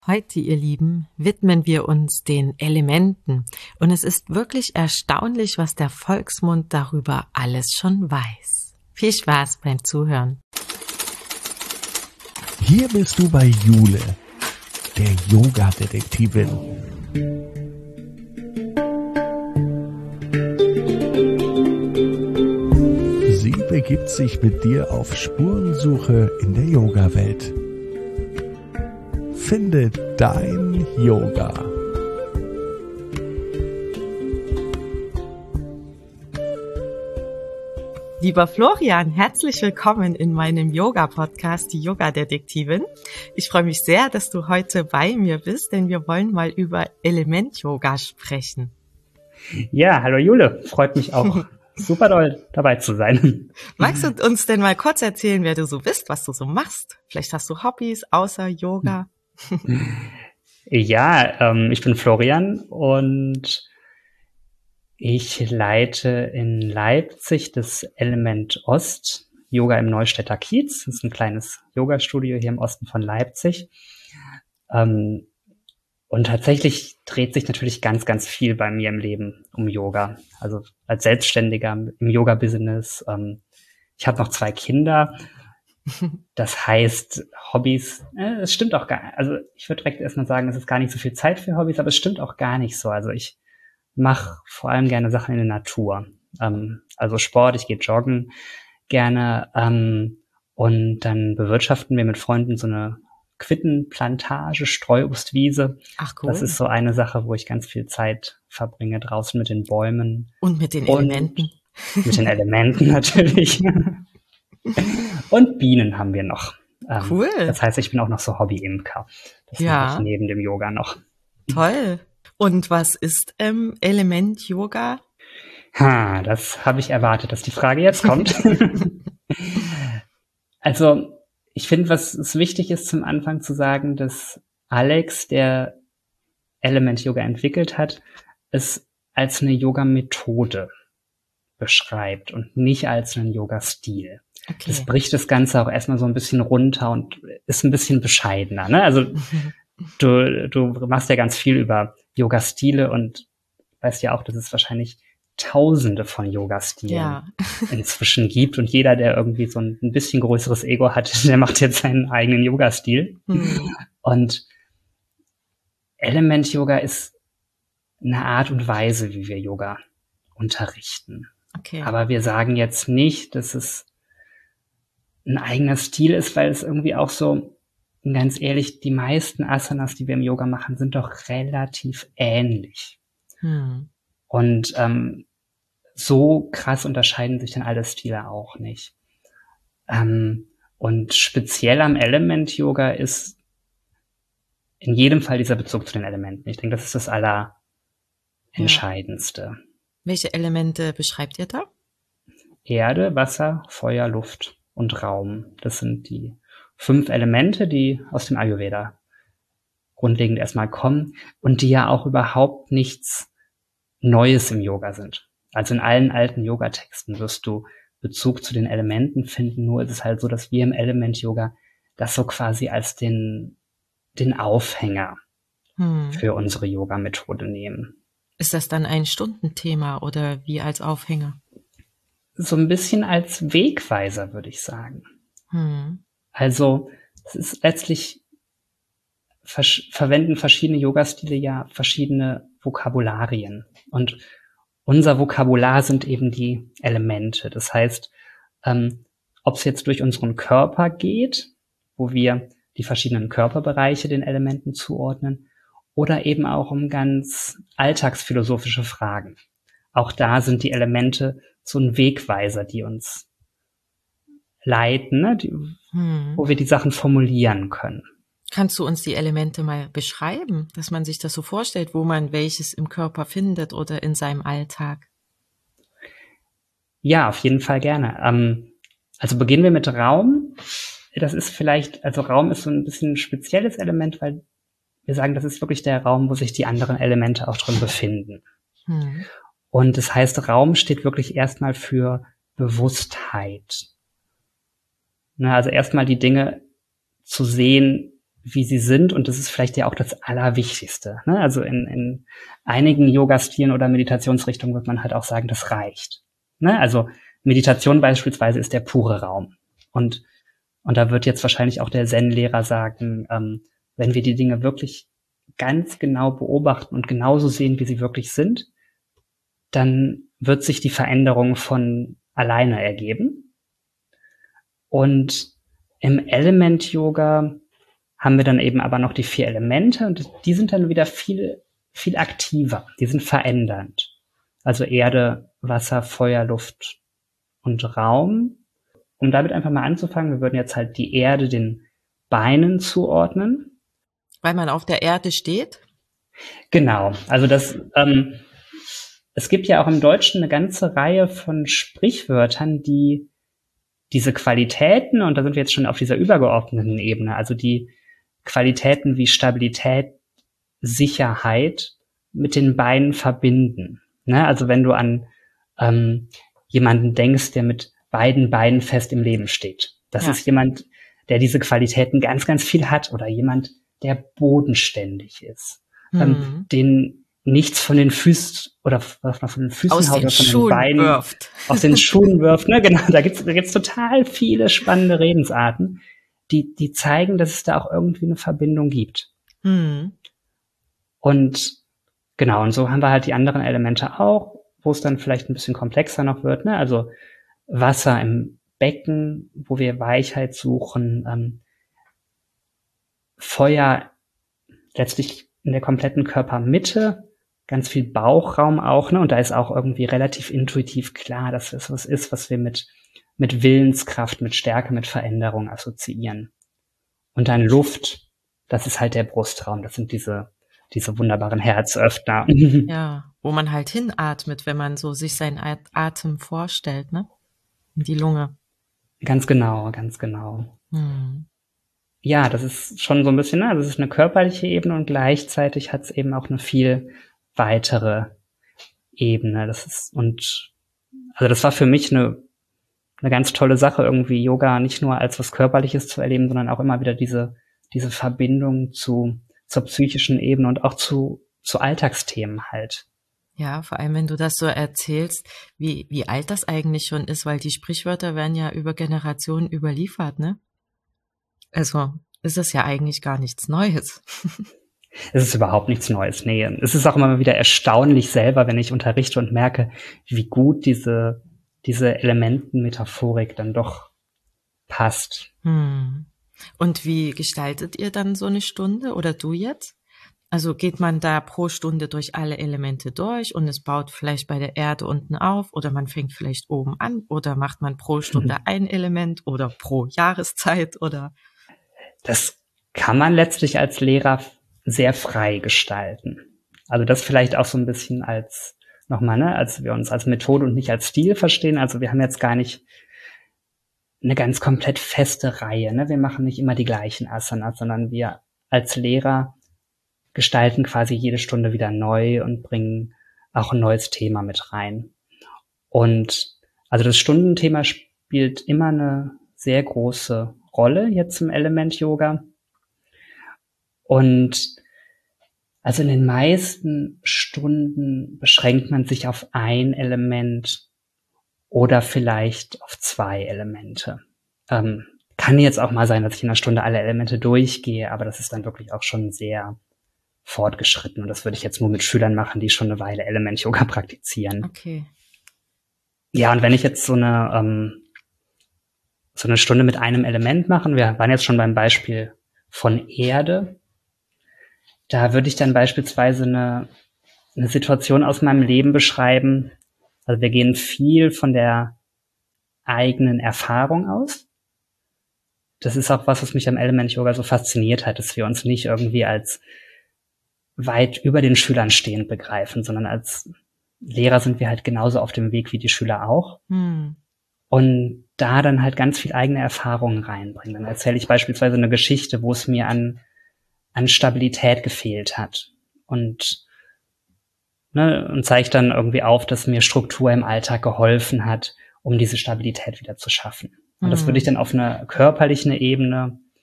Heute, ihr Lieben, widmen wir uns den Elementen. Und es ist wirklich erstaunlich, was der Volksmund darüber alles schon weiß. Viel Spaß beim Zuhören. Hier bist du bei Jule, der Yoga-Detektivin. Sie begibt sich mit dir auf Spurensuche in der Yoga-Welt. Finde dein Yoga. Lieber Florian, herzlich willkommen in meinem Yoga-Podcast, die Yoga-Detektivin. Ich freue mich sehr, dass du heute bei mir bist, denn wir wollen mal über Element-Yoga sprechen. Ja, hallo Jule, freut mich auch super doll dabei zu sein. Magst du uns denn mal kurz erzählen, wer du so bist, was du so machst? Vielleicht hast du Hobbys außer Yoga? Ja, ich bin Florian und ich leite in Leipzig das Element Ost, Yoga im Neustädter Kiez. Das ist ein kleines Yoga-Studio hier im Osten von Leipzig. Und tatsächlich dreht sich natürlich ganz, ganz viel bei mir im Leben um Yoga. Also als Selbstständiger im Yoga-Business. Ich habe noch 2 Kinder. Das heißt, Hobbys, es stimmt auch gar nicht. Also ich würde direkt erstmal sagen, es ist gar nicht so viel Zeit für Hobbys, aber es stimmt auch gar nicht so. Also ich mache vor allem gerne Sachen in der Natur. Also Sport, ich gehe joggen gerne. Und dann bewirtschaften wir mit Freunden so eine Quittenplantage, Streuobstwiese. Ach cool. Das ist so eine Sache, wo ich ganz viel Zeit verbringe, draußen mit den Bäumen. Und mit den Elementen. Mit den Elementen natürlich. Und Bienen haben wir noch. Cool. Das heißt, ich bin auch noch so Hobby-Imker. Das mache ich neben dem Yoga noch. Toll. Und was ist Element-Yoga? Das habe ich erwartet, dass die Frage jetzt kommt. Also, ich finde, was es wichtig ist, zum Anfang zu sagen, dass Alex, der Element-Yoga entwickelt hat, es als eine Yoga-Methode beschreibt und nicht als einen Yoga-Stil. Okay. Das bricht das Ganze auch erstmal so ein bisschen runter und ist ein bisschen bescheidener, ne? Also du machst ja ganz viel über Yoga-Stile und weißt ja auch, dass es wahrscheinlich Tausende von Yoga-Stilen inzwischen gibt und jeder, der irgendwie so ein bisschen größeres Ego hat, der macht jetzt seinen eigenen Yoga-Stil. Und Element-Yoga ist eine Art und Weise, wie wir Yoga unterrichten. Okay. Aber wir sagen jetzt nicht, dass es ein eigener Stil ist, weil es irgendwie auch so, ganz ehrlich, die meisten Asanas, die wir im Yoga machen, sind doch relativ ähnlich. Und so krass unterscheiden sich dann alle Stile auch nicht. Und speziell am Element-Yoga ist in jedem Fall dieser Bezug zu den Elementen. Ich denke, das ist das Allerentscheidendste. Ja. Welche Elemente beschreibt ihr da? Erde, Wasser, Feuer, Luft und Raum. Das sind die 5 Elemente, die aus dem Ayurveda grundlegend erstmal kommen und die ja auch überhaupt nichts Neues im Yoga sind. Also in allen alten Yoga-Texten wirst du Bezug zu den Elementen finden, nur ist es halt so, dass wir im Element-Yoga das so quasi als den Aufhänger für unsere Yoga-Methode nehmen. Ist das dann ein Stundenthema oder wie als Aufhänger? So ein bisschen als Wegweiser, würde ich sagen. Also es ist letztlich, verwenden verschiedene Yoga-Stile ja verschiedene Vokabularien. Und unser Vokabular sind eben die Elemente. Das heißt, ob es jetzt durch unseren Körper geht, wo wir die verschiedenen Körperbereiche den Elementen zuordnen, oder eben auch um ganz alltagsphilosophische Fragen. Auch da sind die Elemente so ein Wegweiser, die uns leiten, ne? Wo wir die Sachen formulieren können. Kannst du uns die Elemente mal beschreiben, dass man sich das so vorstellt, wo man welches im Körper findet oder in seinem Alltag? Ja, auf jeden Fall gerne. Also beginnen wir mit Raum. Das ist vielleicht, also Raum ist so ein bisschen ein spezielles Element, weil wir sagen, das ist wirklich der Raum, wo sich die anderen Elemente auch drin befinden. Und das heißt, Raum steht wirklich erstmal für Bewusstheit. Also erstmal die Dinge zu sehen, wie sie sind. Und das ist vielleicht ja auch das Allerwichtigste. Ne? Also in einigen Yoga-Stilen oder Meditationsrichtungen wird man halt auch sagen, das reicht. Ne? Also Meditation beispielsweise ist der pure Raum. Und da wird jetzt wahrscheinlich auch der Zen-Lehrer sagen, wenn wir die Dinge wirklich ganz genau beobachten und genauso sehen, wie sie wirklich sind, dann wird sich die Veränderung von alleine ergeben. Und im Element-Yoga haben wir dann eben aber noch die 4 Elemente und die sind dann wieder viel, viel aktiver. Die sind verändernd. Also Erde, Wasser, Feuer, Luft und Raum. Um damit einfach mal anzufangen, wir würden jetzt halt die Erde den Beinen zuordnen. Weil man auf der Erde steht? Genau. Also es gibt ja auch im Deutschen eine ganze Reihe von Sprichwörtern, die diese Qualitäten, und da sind wir jetzt schon auf dieser übergeordneten Ebene, also die Qualitäten wie Stabilität, Sicherheit mit den Beinen verbinden. Ne? Also wenn du an jemanden denkst, der mit beiden Beinen fest im Leben steht. Das ist jemand, der diese Qualitäten ganz, ganz viel hat, oder jemand, der bodenständig ist, den nichts von den Füßen oder von den Füßen aus haut den oder von Schuhen den Beinen wirft. aus den Schuhen wirft. Ne? Genau, da gibt's total viele spannende Redensarten, die zeigen, dass es da auch irgendwie eine Verbindung gibt. Und genau, und so haben wir halt die anderen Elemente auch, wo es dann vielleicht ein bisschen komplexer noch wird. Ne? Also Wasser im Becken, wo wir Weichheit suchen, Feuer letztlich in der kompletten Körpermitte, ganz viel Bauchraum auch, ne? Und da ist auch irgendwie relativ intuitiv klar, dass es was ist, was wir mit Willenskraft, mit Stärke, mit Veränderung assoziieren. Und dann Luft, das ist halt der Brustraum, das sind diese wunderbaren Herzöffner. Ja, wo man halt hinatmet, wenn man so sich seinen Atem vorstellt, ne? In die Lunge. Ganz genau, ganz genau. Ja, das ist schon so ein bisschen, das ist eine körperliche Ebene und gleichzeitig hat es eben auch eine viel weitere Ebene. Das war für mich eine ganz tolle Sache, irgendwie Yoga nicht nur als was Körperliches zu erleben, sondern auch immer wieder diese Verbindung zur psychischen Ebene und auch zu Alltagsthemen halt. Ja, vor allem, wenn du das so erzählst, wie alt das eigentlich schon ist, weil die Sprichwörter werden ja über Generationen überliefert, ne? Also ist das ja eigentlich gar nichts Neues. Es ist überhaupt nichts Neues, nee. Es ist auch immer wieder erstaunlich selber, wenn ich unterrichte und merke, wie gut diese Elementenmetaphorik dann doch passt. Und wie gestaltet ihr dann so eine Stunde oder du jetzt? Also geht man da pro Stunde durch alle Elemente durch und es baut vielleicht bei der Erde unten auf oder man fängt vielleicht oben an oder macht man pro Stunde ein Element oder pro Jahreszeit oder? Das kann man letztlich als Lehrer sehr frei gestalten. Also das vielleicht auch so ein bisschen als nochmal, ne, als wir uns als Methode und nicht als Stil verstehen. Also wir haben jetzt gar nicht eine ganz komplett feste Reihe. Ne? Wir machen nicht immer die gleichen Asanas, sondern wir als Lehrer gestalten quasi jede Stunde wieder neu und bringen auch ein neues Thema mit rein. Und also das Stundenthema spielt immer eine sehr große Rolle jetzt im Element-Yoga. Und also in den meisten Stunden beschränkt man sich auf ein Element oder vielleicht auf 2 Elemente. Kann jetzt auch mal sein, dass ich in einer Stunde alle Elemente durchgehe, aber das ist dann wirklich auch schon sehr fortgeschritten. Und das würde ich jetzt nur mit Schülern machen, die schon eine Weile Element-Yoga praktizieren. Okay. Ja, und wenn ich jetzt so eine Stunde mit einem Element machen, wir waren jetzt schon beim Beispiel von Erde, da würde ich dann beispielsweise eine Situation aus meinem Leben beschreiben. Also wir gehen viel von der eigenen Erfahrung aus. Das ist auch was mich am Element-Yoga so fasziniert hat, dass wir uns nicht irgendwie als weit über den Schülern stehend begreifen, sondern als Lehrer sind wir halt genauso auf dem Weg wie die Schüler auch. Und da dann halt ganz viel eigene Erfahrungen reinbringen. Dann erzähle ich beispielsweise eine Geschichte, wo es mir an Stabilität gefehlt hat. Und zeige dann irgendwie auf, dass mir Struktur im Alltag geholfen hat, um diese Stabilität wieder zu schaffen. Und das würde ich dann auf einer körperlichen Ebene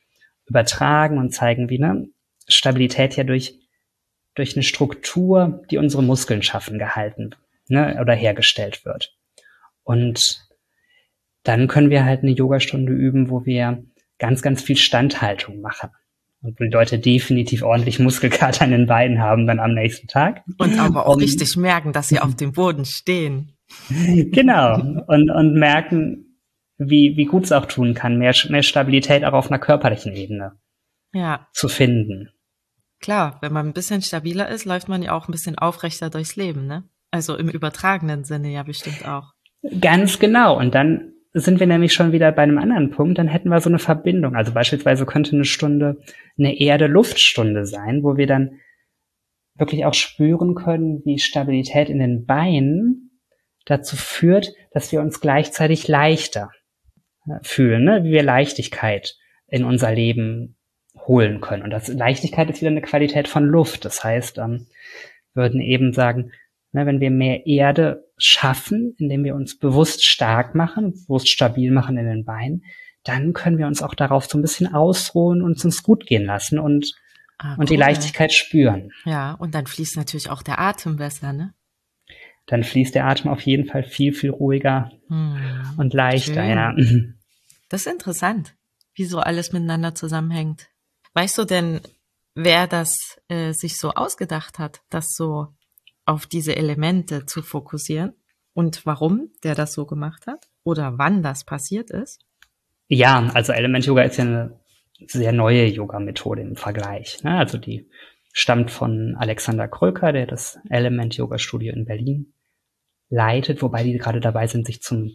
übertragen und zeigen, wie Stabilität ja durch eine Struktur, die unsere Muskeln schaffen, gehalten, oder hergestellt wird. Und dann können wir halt eine Yogastunde üben, wo wir ganz, ganz viel Standhaltung machen. Und wo die Leute definitiv ordentlich Muskelkater an den Beinen haben dann am nächsten Tag. Und aber auch richtig merken, dass sie auf dem Boden stehen. Genau. Und merken, wie gut es auch tun kann, mehr Stabilität auch auf einer körperlichen Ebene zu finden. Klar, wenn man ein bisschen stabiler ist, läuft man ja auch ein bisschen aufrechter durchs Leben, ne? Also im übertragenen Sinne ja bestimmt auch. Ganz genau. Und dann sind wir nämlich schon wieder bei einem anderen Punkt, dann hätten wir so eine Verbindung. Also beispielsweise könnte eine Stunde eine Erde-Luft-Stunde sein, wo wir dann wirklich auch spüren können, wie Stabilität in den Beinen dazu führt, dass wir uns gleichzeitig leichter fühlen, wie wir Leichtigkeit in unser Leben holen können. Und das Leichtigkeit ist wieder eine Qualität von Luft. Das heißt, wir würden eben sagen, wenn wir mehr Erde schaffen, indem wir uns bewusst stark machen, bewusst stabil machen in den Beinen, dann können wir uns auch darauf so ein bisschen ausruhen und uns gut gehen lassen und die Leichtigkeit spüren. Ja, und dann fließt natürlich auch der Atem besser, ne? Dann fließt der Atem auf jeden Fall viel, viel ruhiger und leichter. Ja. Das ist interessant, wie so alles miteinander zusammenhängt. Weißt du denn, wer das sich so ausgedacht hat, das so auf diese Elemente zu fokussieren und warum der das so gemacht hat oder wann das passiert ist? Ja, also Element-Yoga ist ja eine sehr neue Yoga-Methode im Vergleich. Also die stammt von Alexander Kröker, der das Element-Yoga-Studio in Berlin leitet, wobei die gerade dabei sind, sich zum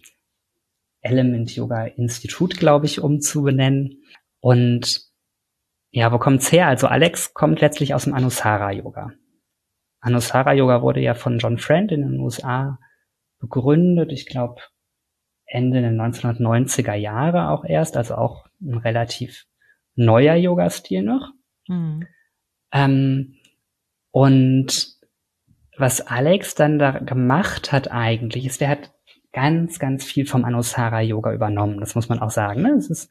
Element-Yoga-Institut, glaube ich, umzubenennen. Und ja, wo kommt's her? Also Alex kommt letztlich aus dem Anusara-Yoga. Anusara-Yoga wurde ja von John Friend in den USA begründet, ich glaube Ende der 1990er Jahre auch erst, also auch ein relativ neuer Yoga-Stil noch. Und was Alex dann da gemacht hat eigentlich, ist, der hat ganz, ganz viel vom Anusara-Yoga übernommen, das muss man auch sagen. Es ist,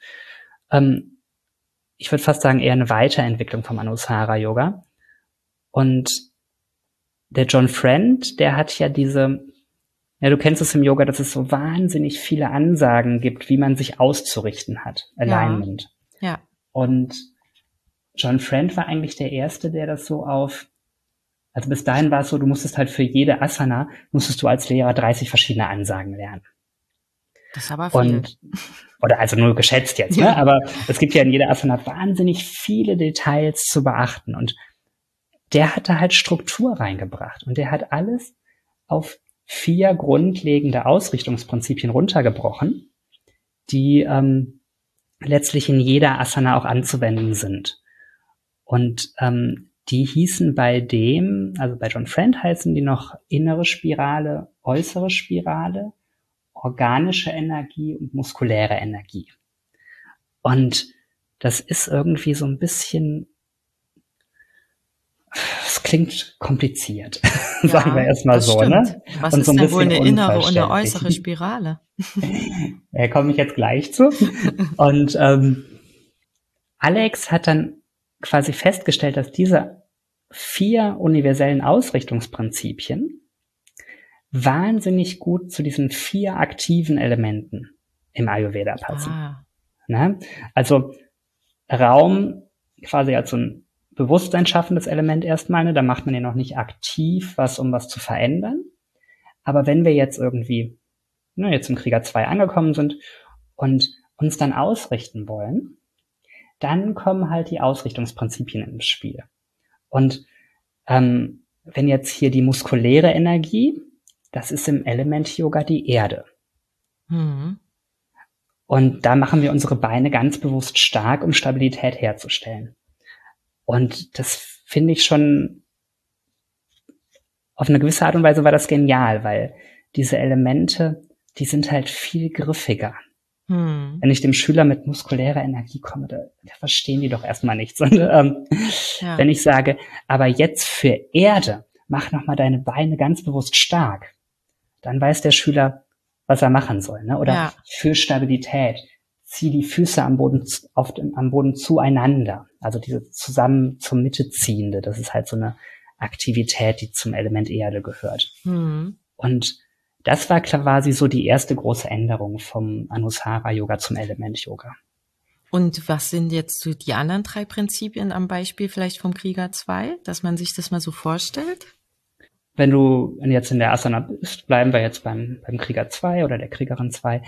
ich würde fast sagen, eher eine Weiterentwicklung vom Anusara-Yoga. Und der John Friend, der hat ja du kennst es im Yoga, dass es so wahnsinnig viele Ansagen gibt, wie man sich auszurichten hat. Alignment. Ja. Und John Friend war eigentlich der Erste, der das so also bis dahin war es so, du musstest halt für jede Asana, musstest du als Lehrer 30 verschiedene Ansagen lernen. Das ist aber viel. Oder also nur geschätzt jetzt, ne? Aber es gibt ja in jeder Asana wahnsinnig viele Details zu beachten. Und der hat da halt Struktur reingebracht. Und der hat alles auf 4 grundlegende Ausrichtungsprinzipien runtergebrochen, die letztlich in jeder Asana auch anzuwenden sind. Und die hießen also bei John Friend heißen die noch innere Spirale, äußere Spirale, organische Energie und muskuläre Energie. Und das ist irgendwie so ein bisschen, es klingt kompliziert, sagen wir erstmal so, stimmt. Ne? Was und ist so ein denn wohl eine innere und eine unverständlich. äußere Spirale? Da komme ich jetzt gleich zu. Und Alex hat dann quasi festgestellt, dass diese 4 universellen Ausrichtungsprinzipien wahnsinnig gut zu diesen 4 aktiven Elementen im Ayurveda passen. Ne? Also Raum quasi als so ein Bewusstsein schaffendes Element erstmal, ne? Da macht man ja noch nicht aktiv was, um was zu verändern. Aber wenn wir jetzt irgendwie jetzt im Krieger 2 angekommen sind und uns dann ausrichten wollen, dann kommen halt die Ausrichtungsprinzipien ins Spiel. Und wenn jetzt hier die muskuläre Energie, das ist im Element-Yoga die Erde. Und da machen wir unsere Beine ganz bewusst stark, um Stabilität herzustellen. Und das finde ich schon, auf eine gewisse Art und Weise war das genial, weil diese Elemente, die sind halt viel griffiger. Wenn ich dem Schüler mit muskulärer Energie komme, da verstehen die doch erstmal nichts. Und wenn ich sage, aber jetzt für Erde, mach nochmal deine Beine ganz bewusst stark, dann weiß der Schüler, was er machen soll. Ne? Oder für Stabilität, zieh die Füße am Boden zueinander. Also diese zusammen zur Mitte ziehende, das ist halt so eine Aktivität, die zum Element Erde gehört. Und das war quasi so die erste große Änderung vom Anusara-Yoga zum Element-Yoga. Und was sind jetzt so die anderen 3 Prinzipien am Beispiel vielleicht vom Krieger 2, dass man sich das mal so vorstellt? Wenn du jetzt in der Asana bist, bleiben wir jetzt beim Krieger 2 oder der Kriegerin 2,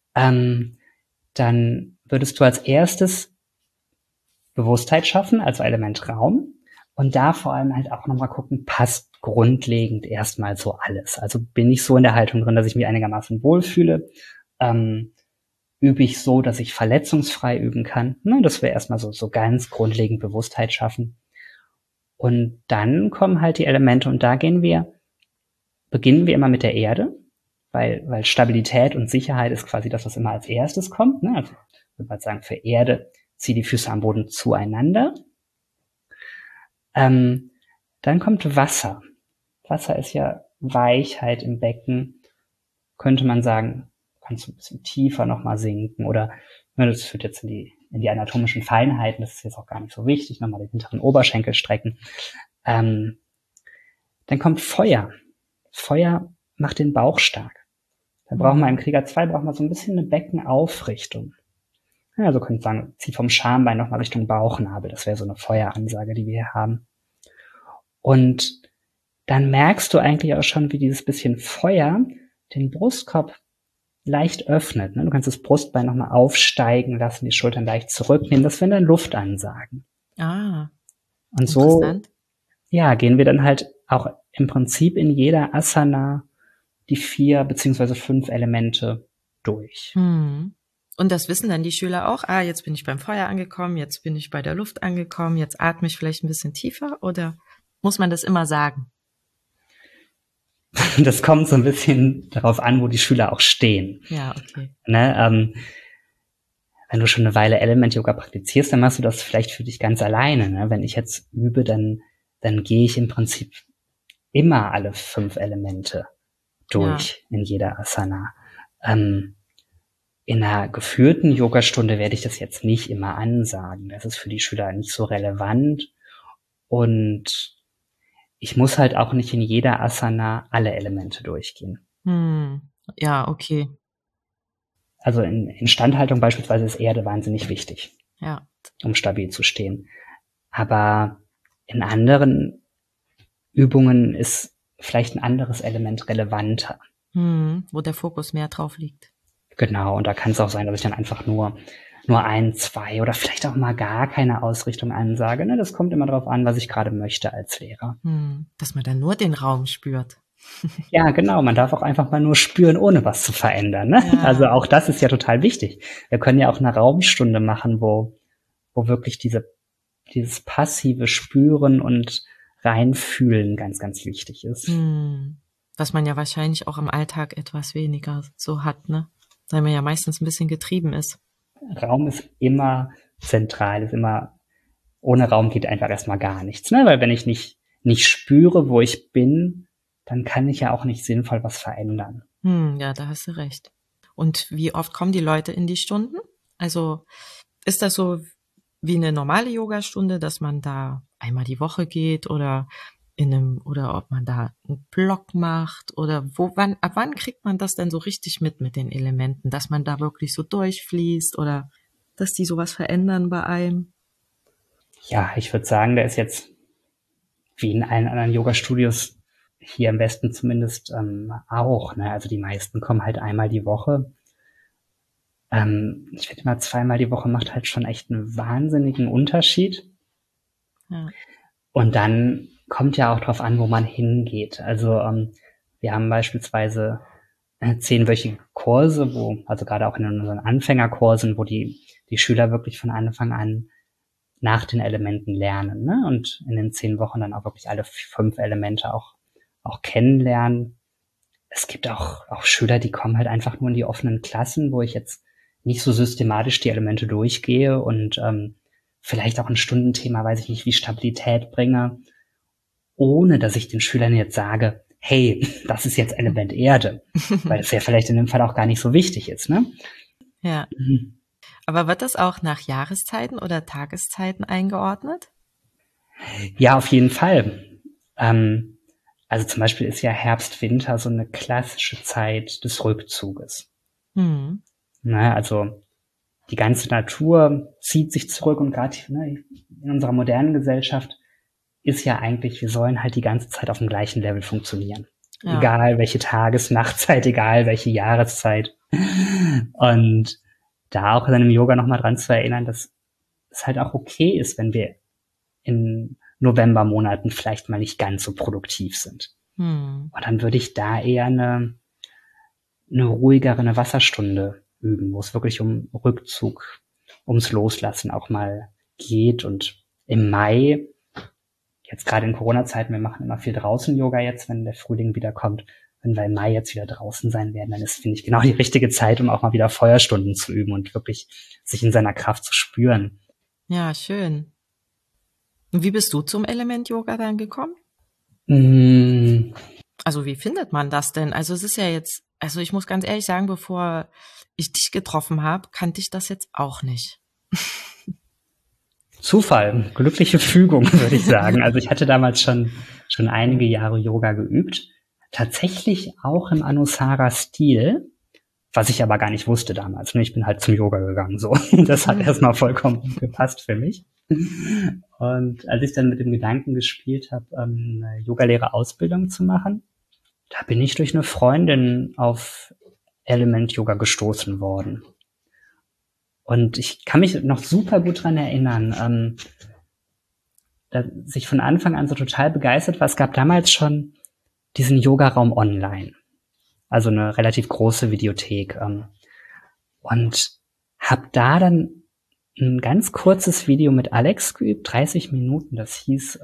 dann würdest du als erstes Bewusstheit schaffen, also Element Raum, und da vor allem halt auch nochmal gucken, passt grundlegend erstmal so alles. Also bin ich so in der Haltung drin, dass ich mich einigermaßen wohlfühle, übe ich so, dass ich verletzungsfrei üben kann. Ne? Das wäre erstmal so ganz grundlegend Bewusstheit schaffen. Und dann kommen halt die Elemente und da beginnen wir immer mit der Erde, weil Stabilität und Sicherheit ist quasi das, was immer als erstes kommt. Ne? Also ich würde mal sagen, für Erde, zieh die Füße am Boden zueinander. Dann kommt Wasser. Wasser ist ja Weichheit im Becken. Könnte man sagen, kannst du ein bisschen tiefer nochmal sinken oder ne, das führt jetzt in die anatomischen Feinheiten, das ist jetzt auch gar nicht so wichtig, nochmal den hinteren Oberschenkel strecken. Dann kommt Feuer. Feuer macht den Bauch stark. Da brauchen wir im Krieger 2 so ein bisschen eine Beckenaufrichtung. Ja, also könnt ihr sagen, zieh vom Schambein nochmal Richtung Bauchnabel. Das wäre so eine Feueransage, die wir hier haben. Und dann merkst du eigentlich auch schon, wie dieses bisschen Feuer den Brustkorb leicht öffnet. Ne? Du kannst das Brustbein nochmal aufsteigen lassen, die Schultern leicht zurücknehmen. Das wären dann Luftansagen. Und so gehen wir dann halt auch im Prinzip in jeder Asana die 4 beziehungsweise 5 Elemente durch. Und das wissen dann die Schüler auch, jetzt bin ich beim Feuer angekommen, jetzt bin ich bei der Luft angekommen, jetzt atme ich vielleicht ein bisschen tiefer oder muss man das immer sagen? Das kommt so ein bisschen darauf an, wo die Schüler auch stehen. Ja, okay. Ne, wenn du schon eine Weile Element-Yoga praktizierst, dann machst du das vielleicht für dich ganz alleine. Ne? Wenn ich jetzt übe, dann gehe ich im Prinzip immer alle 5 Elemente durch in jeder Asana. In einer geführten Yogastunde werde ich das jetzt nicht immer ansagen. Das ist für die Schüler nicht so relevant. Und ich muss halt auch nicht in jeder Asana alle Elemente durchgehen. Ja, okay. Also in Standhaltung beispielsweise ist Erde wahnsinnig wichtig, um stabil zu stehen. Aber in anderen Übungen ist vielleicht ein anderes Element relevanter. Wo der Fokus mehr drauf liegt. Genau, und da kann es auch sein, dass ich dann einfach nur 1, 2 oder vielleicht auch mal gar keine Ausrichtung ansage. Ne? Das kommt immer darauf an, was ich gerade möchte als Lehrer. Dass man dann nur den Raum spürt. Ja, genau. Man darf auch einfach mal nur spüren, ohne was zu verändern. Ne? Ja. Also auch das ist ja total wichtig. Wir können ja auch eine Raumstunde machen, wo wirklich dieses passive Spüren und Reinfühlen ganz, ganz wichtig ist. Was man ja wahrscheinlich auch im Alltag etwas weniger so hat, ne? Weil man ja meistens ein bisschen getrieben ist. Raum ist immer zentral, ist immer, ohne Raum geht einfach erstmal gar nichts, ne? Weil wenn ich nicht spüre, wo ich bin, dann kann ich ja auch nicht sinnvoll was verändern. Ja, da hast du recht. Und wie oft kommen die Leute in die Stunden? Also ist das so wie eine normale Yogastunde, dass man da einmal die Woche geht oder ob man da einen Block macht oder ab wann kriegt man das denn so richtig mit den Elementen, dass man da wirklich so durchfließt oder dass die sowas verändern bei einem? Ja, ich würde sagen, der ist jetzt wie in allen anderen Yoga-Studios hier im Westen zumindest auch. Ne? Also die meisten kommen halt einmal die Woche. Ich finde immer 2-mal die Woche macht halt schon echt einen wahnsinnigen Unterschied. Ja. Und dann kommt ja auch drauf an, wo man hingeht. Also wir haben beispielsweise 10-wöchige Kurse, also gerade auch in unseren Anfängerkursen, wo die Schüler wirklich von Anfang an nach den Elementen lernen, ne? Und in den 10 Wochen dann auch wirklich alle 5 Elemente auch kennenlernen. Es gibt auch Schüler, die kommen halt einfach nur in die offenen Klassen, wo ich jetzt nicht so systematisch die Elemente durchgehe und vielleicht auch ein Stundenthema, weiß ich nicht, wie Stabilität bringe, ohne dass ich den Schülern jetzt sage, hey, das ist jetzt Element Erde, weil es ja vielleicht in dem Fall auch gar nicht so wichtig ist, ne? Ja. Aber wird das auch nach Jahreszeiten oder Tageszeiten eingeordnet? Ja, auf jeden Fall. Also zum Beispiel ist ja Herbst, Winter so eine klassische Zeit des Rückzuges. Hm. Also die ganze Natur zieht sich zurück und gerade in unserer modernen Gesellschaft ist ja eigentlich, wir sollen halt die ganze Zeit auf dem gleichen Level funktionieren. Ja. Egal welche Nachtzeit, egal welche Jahreszeit. Und da auch in dem Yoga nochmal dran zu erinnern, dass es halt auch okay ist, wenn wir in Novembermonaten vielleicht mal nicht ganz so produktiv sind. Und dann würde ich da eher eine ruhigere, eine Wasserstunde üben, wo es wirklich um Rückzug, ums Loslassen auch mal geht. Und im Mai, jetzt gerade in Corona-Zeiten, wir machen immer viel draußen Yoga jetzt, wenn der Frühling wieder kommt. Wenn wir im Mai jetzt wieder draußen sein werden, dann ist, finde ich, genau die richtige Zeit, um auch mal wieder Feuerstunden zu üben und wirklich sich in seiner Kraft zu spüren. Ja, schön. Und wie bist du zum Element-Yoga dann gekommen? Also wie findet man das denn? Also es ist ja jetzt, also ich muss ganz ehrlich sagen, bevor ich dich getroffen habe, kannte ich das jetzt auch nicht. Zufall, glückliche Fügung, würde ich sagen. Also ich hatte damals schon einige Jahre Yoga geübt. Tatsächlich auch im Anusara-Stil, was ich aber gar nicht wusste damals. Ich bin halt zum Yoga gegangen, so. Das hat erstmal vollkommen gepasst für mich. Und als ich dann mit dem Gedanken gespielt habe, eine Yogalehrerausbildung zu machen, da bin ich durch eine Freundin auf Element Yoga gestoßen worden. Und ich kann mich noch super gut dran erinnern, dass ich von Anfang an so total begeistert war. Es gab damals schon diesen Yoga-Raum online, also eine relativ große Videothek. Und habe da dann ein ganz kurzes Video mit Alex geübt, 30 Minuten. Das hieß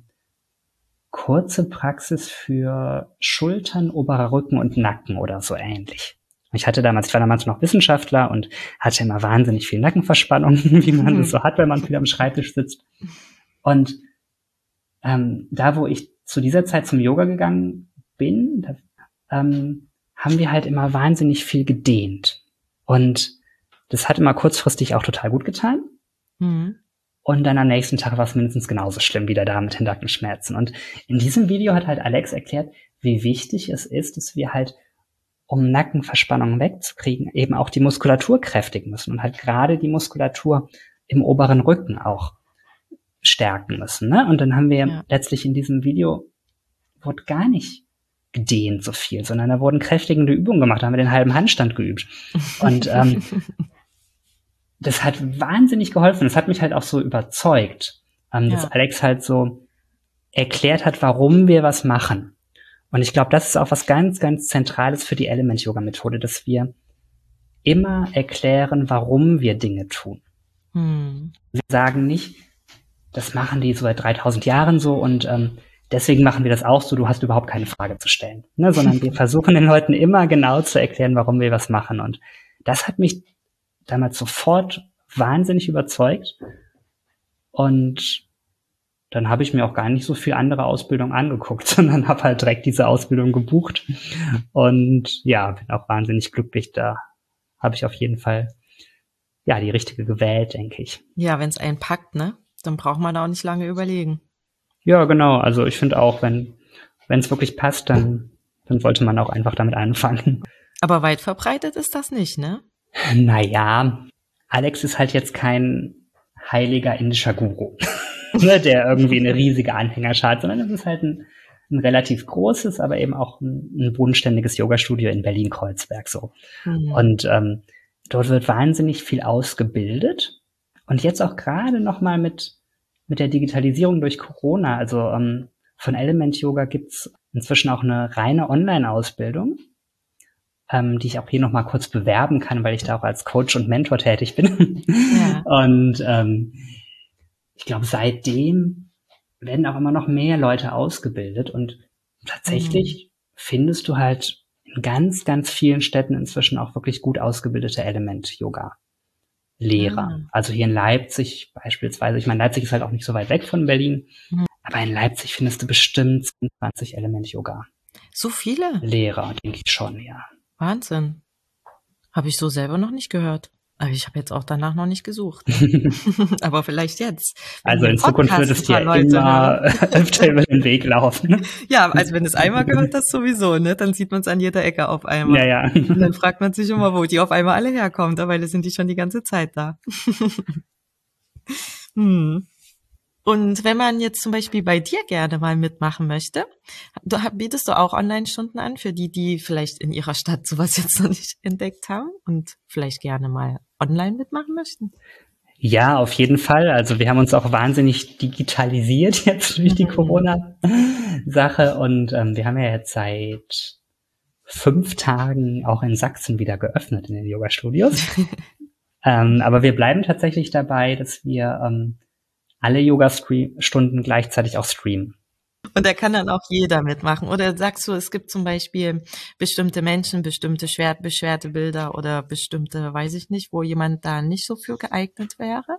kurze Praxis für Schultern, oberer Rücken und Nacken oder so ähnlich. Ich war damals noch Wissenschaftler und hatte immer wahnsinnig viel Nackenverspannung, wie man das so hat, wenn man viel am Schreibtisch sitzt. Und da, wo ich zu dieser Zeit zum Yoga gegangen bin, haben wir halt immer wahnsinnig viel gedehnt. Und das hat immer kurzfristig auch total gut getan. Und dann am nächsten Tag war es mindestens genauso schlimm wieder da mit den Nackenschmerzen. Und in diesem Video hat halt Alex erklärt, wie wichtig es ist, dass wir halt, um Nackenverspannungen wegzukriegen, eben auch die Muskulatur kräftigen müssen und halt gerade die Muskulatur im oberen Rücken auch stärken müssen. Ne? Und dann haben wir letztlich in diesem Video, wurde gar nicht gedehnt so viel, sondern da wurden kräftigende Übungen gemacht, da haben wir den halben Handstand geübt. Und das hat wahnsinnig geholfen. Das hat mich halt auch so überzeugt, dass Alex halt so erklärt hat, warum wir was machen. Und ich glaube, das ist auch was ganz, ganz Zentrales für die Element-Yoga-Methode, dass wir immer erklären, warum wir Dinge tun. Wir sagen nicht, das machen die so seit 3000 Jahren so und deswegen machen wir das auch so, du hast überhaupt keine Frage zu stellen. Ne? Sondern wir versuchen den Leuten immer genau zu erklären, warum wir was machen. Und das hat mich damals sofort wahnsinnig überzeugt. Und dann habe ich mir auch gar nicht so viel andere Ausbildung angeguckt, sondern habe halt direkt diese Ausbildung gebucht. Und ja, bin auch wahnsinnig glücklich. Da habe ich auf jeden Fall die richtige gewählt, denke ich. Ja, wenn es einen packt, ne? Dann braucht man da auch nicht lange überlegen. Ja, genau. Also ich finde auch, wenn es wirklich passt, dann sollte man auch einfach damit anfangen. Aber weit verbreitet ist das nicht, ne? Naja, Alex ist halt jetzt kein heiliger indischer Guru, der irgendwie eine riesige Anhängerschar hat, sondern es ist halt ein relativ großes, aber eben auch ein bodenständiges Yogastudio in Berlin-Kreuzberg so. Und dort wird wahnsinnig viel ausgebildet. Und jetzt auch gerade nochmal mit der Digitalisierung durch Corona, also von Element Yoga gibt's inzwischen auch eine reine Online-Ausbildung, die ich auch hier nochmal kurz bewerben kann, weil ich da auch als Coach und Mentor tätig bin. Ja. Und ich glaube, seitdem werden auch immer noch mehr Leute ausgebildet und tatsächlich findest du halt in ganz, ganz vielen Städten inzwischen auch wirklich gut ausgebildete Element-Yoga-Lehrer. Also hier in Leipzig beispielsweise, ich meine, Leipzig ist halt auch nicht so weit weg von Berlin, aber in Leipzig findest du bestimmt 20 Element-Yoga. So viele? Lehrer, denke ich schon, ja. Wahnsinn. Habe ich so selber noch nicht gehört. Aber ich habe jetzt auch danach noch nicht gesucht. Aber vielleicht jetzt. Also in Zukunft wird es dir immer öfter über den Weg laufen. Ja, also wenn es einmal gehört, das sowieso, ne? Dann sieht man es an jeder Ecke auf einmal. Ja, ja. Und dann fragt man sich immer, wo die auf einmal alle herkommen. Dabei sind die schon die ganze Zeit da. Und wenn man jetzt zum Beispiel bei dir gerne mal mitmachen möchte, bietest du auch Online-Stunden an für die vielleicht in ihrer Stadt sowas jetzt noch nicht entdeckt haben und vielleicht gerne mal online mitmachen möchten? Ja, auf jeden Fall. Also wir haben uns auch wahnsinnig digitalisiert jetzt durch die Corona-Sache und wir haben ja jetzt seit 5 Tagen auch in Sachsen wieder geöffnet in den Yoga-Studios. Aber wir bleiben tatsächlich dabei, dass wir alle Yoga-Stunden gleichzeitig auch streamen. Und da kann dann auch jeder mitmachen. Oder sagst du, es gibt zum Beispiel bestimmte Menschen, bestimmte beschwerte Bilder oder bestimmte, weiß ich nicht, wo jemand da nicht so für geeignet wäre?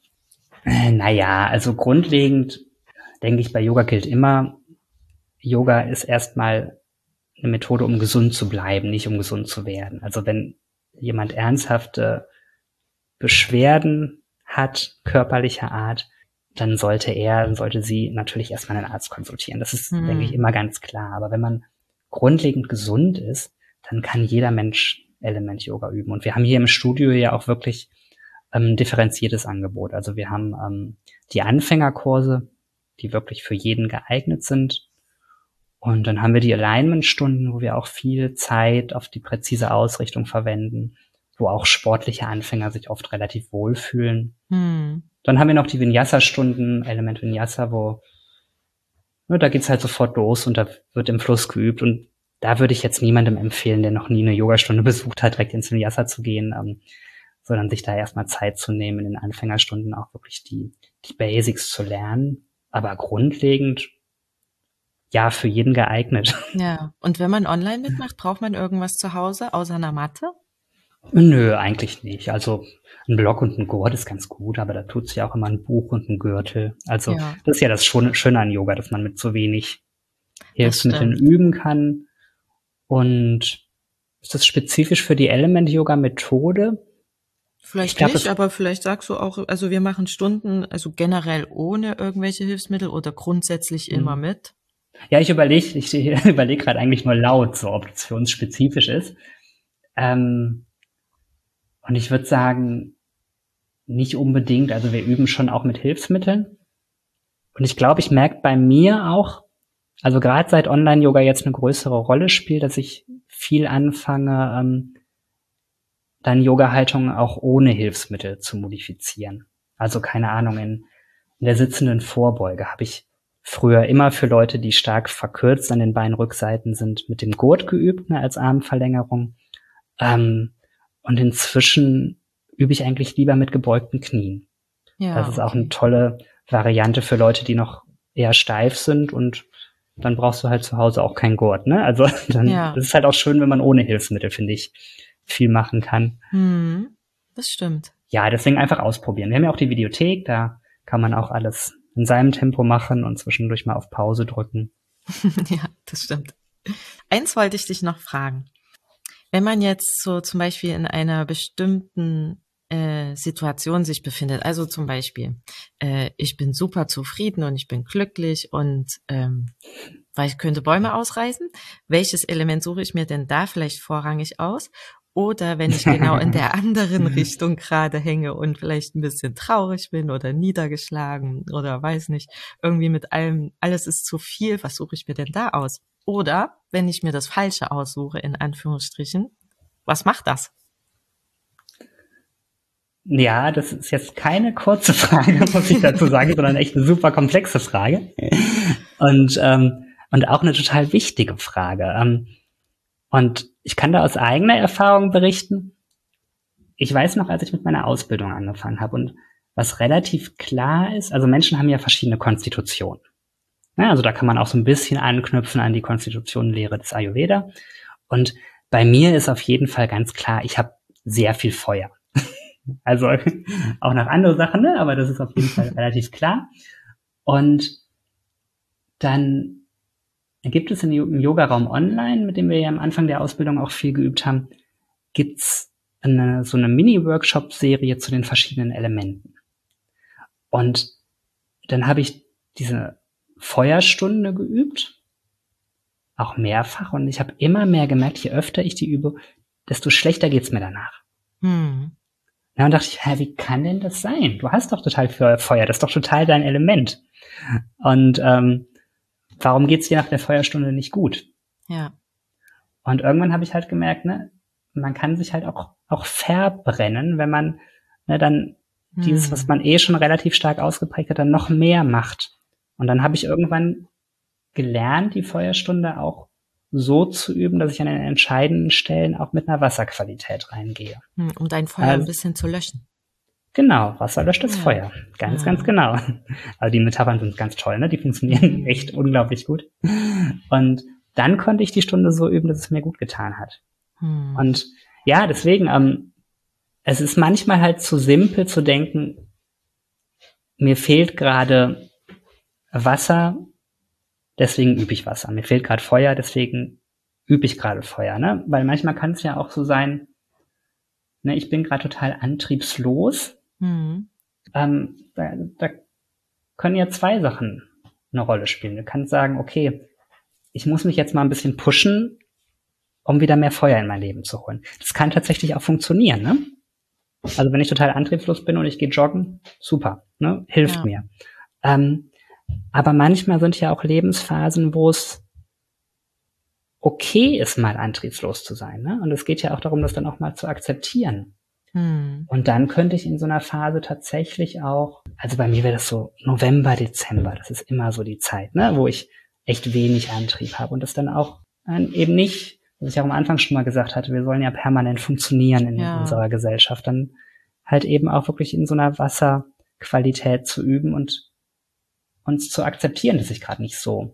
Naja, also grundlegend denke ich, bei Yoga gilt immer, Yoga ist erstmal eine Methode, um gesund zu bleiben, nicht um gesund zu werden. Also wenn jemand ernsthafte Beschwerden hat, körperlicher Art, dann sollte sie natürlich erstmal einen Arzt konsultieren. Das ist, denke ich, immer ganz klar. Aber wenn man grundlegend gesund ist, dann kann jeder Mensch Element-Yoga üben. Und wir haben hier im Studio ja auch wirklich differenziertes Angebot. Also wir haben die Anfängerkurse, die wirklich für jeden geeignet sind. Und dann haben wir die Alignment-Stunden, wo wir auch viel Zeit auf die präzise Ausrichtung verwenden, wo auch sportliche Anfänger sich oft relativ wohlfühlen. Dann haben wir noch die Vinyasa-Stunden, Element Vinyasa, wo da geht's halt sofort los und da wird im Fluss geübt. Und da würde ich jetzt niemandem empfehlen, der noch nie eine Yogastunde besucht hat, direkt ins Vinyasa zu gehen, sondern sich da erstmal Zeit zu nehmen, in den Anfängerstunden auch wirklich die Basics zu lernen. Aber grundlegend, ja, für jeden geeignet. Ja, und wenn man online mitmacht, braucht man irgendwas zu Hause außer einer Matte? Nö, eigentlich nicht. Also ein Block und ein Gurt ist ganz gut, aber da tut's ja auch immer ein Buch und ein Gürtel. Also Ja. das ist ja das Schöne an Yoga, dass man mit so wenig Hilfsmitteln üben kann. Und ist das spezifisch für die Element-Yoga-Methode? Vielleicht nicht, aber vielleicht sagst du auch, also wir machen Stunden, also generell ohne irgendwelche Hilfsmittel oder grundsätzlich immer mit? Ja, ich überlege gerade eigentlich nur laut, so ob das für uns spezifisch ist. Und ich würde sagen, nicht unbedingt. Also wir üben schon auch mit Hilfsmitteln. Und ich glaube, ich merke bei mir auch, also gerade seit Online-Yoga jetzt eine größere Rolle spielt, dass ich viel anfange, dann Yoga-Haltungen auch ohne Hilfsmittel zu modifizieren. Also keine Ahnung, in der sitzenden Vorbeuge habe ich früher immer für Leute, die stark verkürzt an den Beinrückseiten sind, mit dem Gurt geübt, als Armverlängerung. Und inzwischen übe ich eigentlich lieber mit gebeugten Knien. Ja, das ist auch eine tolle Variante für Leute, die noch eher steif sind und dann brauchst du halt zu Hause auch keinen Gurt, ne? Also dann das ist halt auch schön, wenn man ohne Hilfsmittel, finde ich, viel machen kann. Das stimmt. Ja, deswegen einfach ausprobieren. Wir haben ja auch die Videothek, da kann man auch alles in seinem Tempo machen und zwischendurch mal auf Pause drücken. Ja, das stimmt. Eins wollte ich dich noch fragen. Wenn man jetzt so zum Beispiel in einer bestimmten Situation sich befindet, also zum Beispiel, ich bin super zufrieden und ich bin glücklich und weil ich könnte Bäume ausreißen, welches Element suche ich mir denn da vielleicht vorrangig aus? Oder wenn ich genau in der anderen Richtung gerade hänge und vielleicht ein bisschen traurig bin oder niedergeschlagen oder weiß nicht, irgendwie mit allem, alles ist zu viel, was suche ich mir denn da aus? Oder wenn ich mir das Falsche aussuche, in Anführungsstrichen, was macht das? Ja, das ist jetzt keine kurze Frage, muss ich dazu sagen, sondern echt eine super komplexe Frage. Und auch eine total wichtige Frage. Und ich kann da aus eigener Erfahrung berichten. Ich weiß noch, als ich mit meiner Ausbildung angefangen habe und was relativ klar ist, also Menschen haben ja verschiedene Konstitutionen. Ja, also da kann man auch so ein bisschen anknüpfen an die Konstitutionenlehre des Ayurveda. Und bei mir ist auf jeden Fall ganz klar, ich habe sehr viel Feuer. Also auch nach anderen Sachen, ne? Aber das ist auf jeden Fall relativ klar. Und dann gibt es im Yogaraum online, mit dem wir ja am Anfang der Ausbildung auch viel geübt haben, gibt's so eine Mini-Workshop-Serie zu den verschiedenen Elementen. Und dann habe ich diese Feuerstunde geübt, auch mehrfach. Und ich habe immer mehr gemerkt, je öfter ich die übe, desto schlechter geht's mir danach. Ja, und dachte ich, wie kann denn das sein? Du hast doch total Feuer, das ist doch total dein Element. Und warum geht's dir nach der Feuerstunde nicht gut? Ja. Und irgendwann habe ich halt gemerkt, ne, man kann sich halt auch verbrennen, wenn man dann dieses, was man schon relativ stark ausgeprägt hat, dann noch mehr macht. Und dann habe ich irgendwann gelernt, die Feuerstunde auch so zu üben, dass ich an den entscheidenden Stellen auch mit einer Wasserqualität reingehe. Um dein Feuer ein bisschen zu löschen. Genau, Wasser löscht das Feuer. Ganz genau. Also die Metaphern sind ganz toll, ne? Die funktionieren echt unglaublich gut. Und dann konnte ich die Stunde so üben, dass es mir gut getan hat. Und ja, deswegen, es ist manchmal halt zu simpel zu denken, mir fehlt gerade Wasser, deswegen übe ich Wasser. Mir fehlt gerade Feuer, deswegen übe ich gerade Feuer, ne? Weil manchmal kann es ja auch so sein, ne, ich bin gerade total antriebslos. Da können ja zwei Sachen eine Rolle spielen. Du kannst sagen, okay, ich muss mich jetzt mal ein bisschen pushen, um wieder mehr Feuer in mein Leben zu holen. Das kann tatsächlich auch funktionieren, ne? Also wenn ich total antriebslos bin und ich gehe joggen, super, ne? Hilft mir. Aber manchmal sind ja auch Lebensphasen, wo es okay ist, mal antriebslos zu sein, ne? Und es geht ja auch darum, das dann auch mal zu akzeptieren. Und dann könnte ich in so einer Phase tatsächlich auch, also bei mir wäre das so November, Dezember, das ist immer so die Zeit, ne, wo ich echt wenig Antrieb habe und das dann auch eben nicht, was ich auch am Anfang schon mal gesagt hatte, wir sollen ja permanent funktionieren in unserer Gesellschaft, dann halt eben auch wirklich in so einer Wasserqualität zu üben und uns zu akzeptieren, dass ich gerade nicht so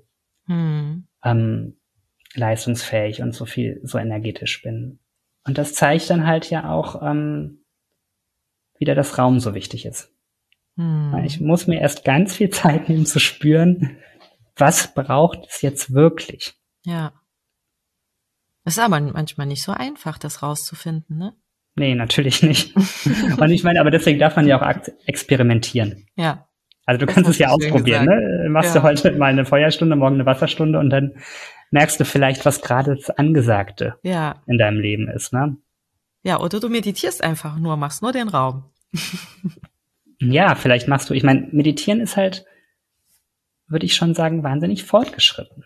leistungsfähig und so energetisch bin. Und das zeigt dann halt ja auch, wieder, dass Raum so wichtig ist. Ich muss mir erst ganz viel Zeit nehmen zu spüren, was braucht es jetzt wirklich? Ja. Das ist aber manchmal nicht so einfach, das rauszufinden, ne? Nee, natürlich nicht. Und ich meine, aber deswegen darf man ja auch experimentieren. Ja. Also du kannst es ja ausprobieren, ne? Machst du heute mal eine Feuerstunde, morgen eine Wasserstunde und dann merkst du vielleicht, was gerade das Angesagte in deinem Leben ist, ne? Ja, oder du meditierst einfach nur, machst nur den Raum. Ja, vielleicht machst du, ich meine, meditieren ist halt, würde ich schon sagen, wahnsinnig fortgeschritten.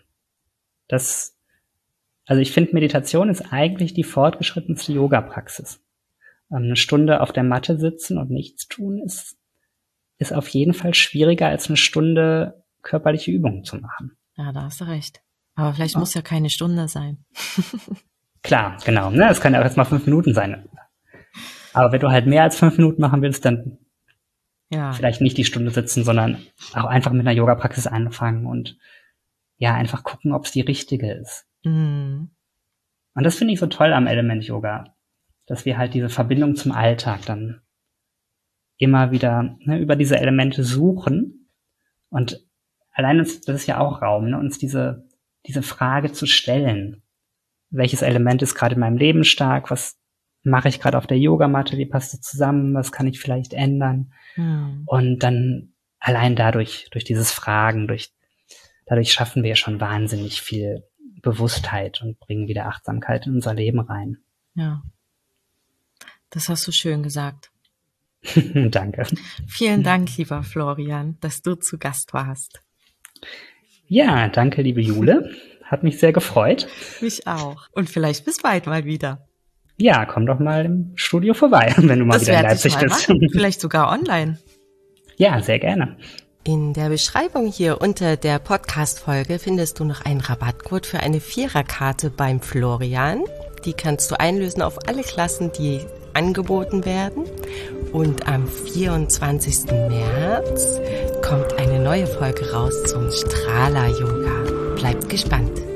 Also ich finde, Meditation ist eigentlich die fortgeschrittenste Yoga-Praxis. Eine Stunde auf der Matte sitzen und nichts tun ist auf jeden Fall schwieriger, als eine Stunde körperliche Übungen zu machen. Ja, da hast du recht. Aber vielleicht muss ja keine Stunde sein. Klar, genau. Ne? Es kann ja auch jetzt mal 5 Minuten sein. Aber wenn du halt mehr als 5 Minuten machen willst, dann vielleicht nicht die Stunde sitzen, sondern auch einfach mit einer Yoga-Praxis anfangen und einfach gucken, ob es die richtige ist. Und das finde ich so toll am Element Yoga, dass wir halt diese Verbindung zum Alltag dann immer wieder über diese Elemente suchen. Und allein das ist ja auch Raum, ne, uns diese Frage zu stellen. Welches Element ist gerade in meinem Leben stark? Was mache ich gerade auf der Yogamatte? Wie passt es zusammen? Was kann ich vielleicht ändern? Und dann allein durch dieses Fragen, dadurch schaffen wir schon wahnsinnig viel Bewusstheit und bringen wieder Achtsamkeit in unser Leben rein. Ja, das hast du schön gesagt. Danke. Vielen Dank, lieber Florian, dass du zu Gast warst. Ja, danke, liebe Jule. Hat mich sehr gefreut. Mich auch. Und vielleicht bis bald mal wieder. Ja, komm doch mal im Studio vorbei, wenn du mal wieder in Leipzig bist. Vielleicht sogar online. Ja, sehr gerne. In der Beschreibung hier unter der Podcast-Folge findest du noch einen Rabattcode für eine 4er-Karte beim Florian. Die kannst du einlösen auf alle Klassen, die angeboten werden. Und am 24. März kommt eine neue Folge raus zum Strahler-Yoga. Bleibt gespannt.